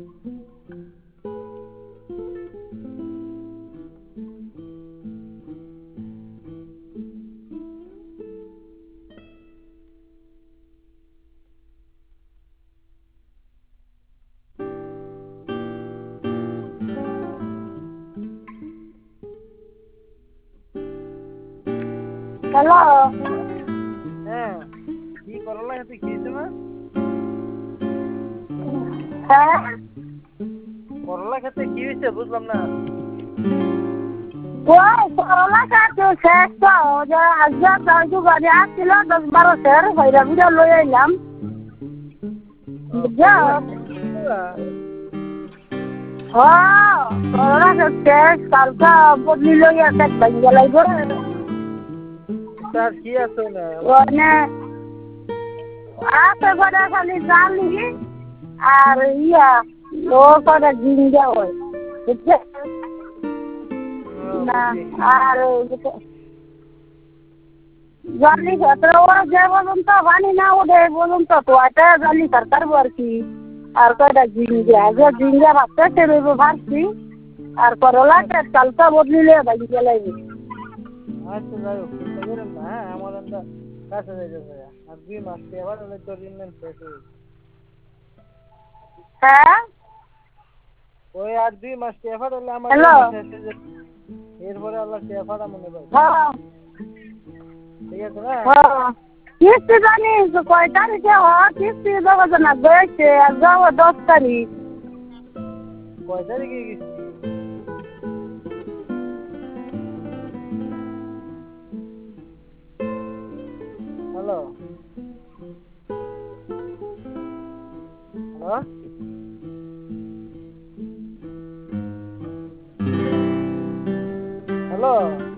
Hello. হ্যাঁ, কি করলা খেতে খেয়েছো না? হ্যাঁ, করলা খেতে কি হয়েছে বুঝলাম না। ওই করলা কাটু শেষ তো যে আজকে দাদু গাড়ি আসছিল 10-12 সের হইরা বিরা লই আইলাম। বুঝছো? করলা খেয়েছো? করলা শেষ কালকা বদলি লই আসে ভাঙ্গা লাগব। তার কি আছে না? ওনে আছে করে খালি জালি আর ইয়া ও করে জিঙ্গা হয়। বুঝছো? না আর জালি ক্ষেত্রে ওরা যে পর্যন্ত পানি না ওঠে এই পর্যন্ত তো এটা জালি সরকার আর কি আর কয়টা জিঙ্গা ভাবতে সে ভাবছি আর করলাকে কালকা বদলিলে ভাঙ্গা লাগবে। আচ্ছা যাই হোক চিন্তা করেন না, হ্যাঁ আমার একটা কাছে যাইতেছে আর 2 মাস এবার হলে তোর ইনভেস্ট শেষ হয়ে যাবে। হ্যাঁ, ওই আর 2 মাস এবার হলে আমার হ্যালো। ঋণ শেষ হয়ে যাবে। এরপরে আল্লাহ টেফাটা মনে পাই, হ্যাঁ, ঠিক আছে না? হ্যাঁ, কিস্তি জানিস কয় তারিখে কিস্তি দেওয়া না গেছে আর যাবো 10 তারিখ। কয় তারিখে গেছি? Hello hello hello